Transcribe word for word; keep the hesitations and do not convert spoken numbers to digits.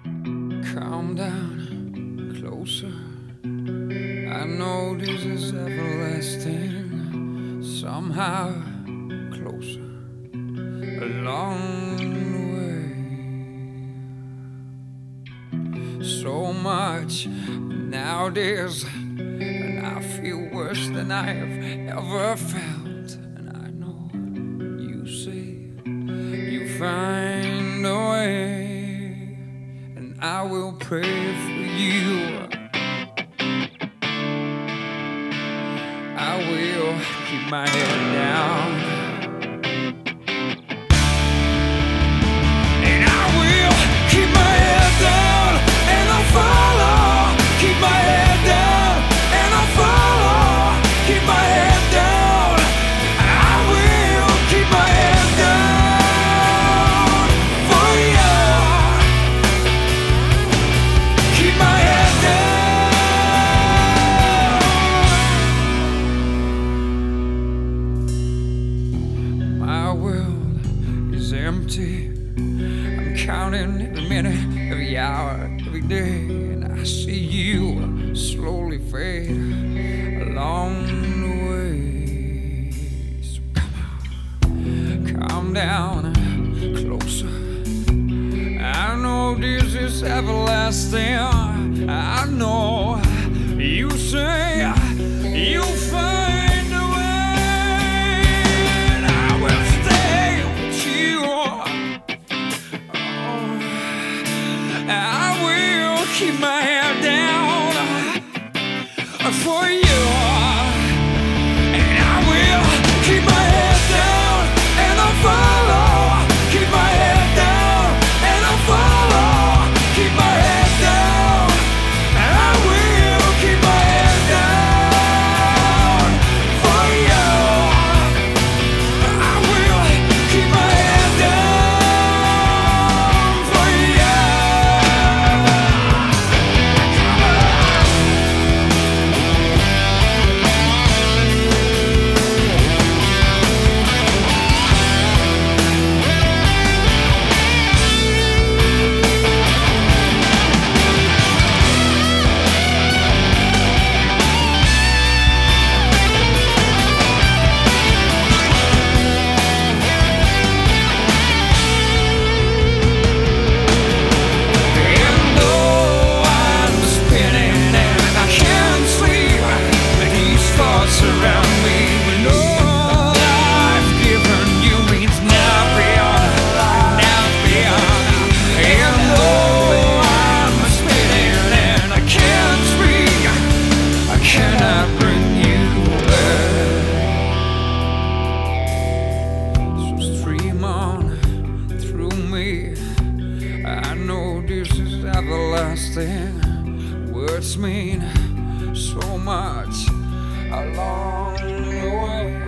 Calm down, closer. I know this is everlasting. Somehow closer along the way. So much nowadays, and I feel worse than I have ever felt. And I know you say you find a way, and I will pray for you. I will keep my head down, and I will keep my head down, and I'll follow. Keep my head down, and I'll follow. Keep my head down, I will keep my head down for you. Keep my head down. My world is empty. I'm counting every minute, every hour, every day, and I see you slowly fade along the way. So come on, calm down, closer. I know this is everlasting. I know you say you'll find a way, and I will stay with you. I will keep my head down for you, and I will keep my head down, and I'll follow. Keep my head down, and I'll follow. Keep my head down, and I will keep my head down for you. I will keep my head down for you. I know this is everlasting. Words mean so much along the way.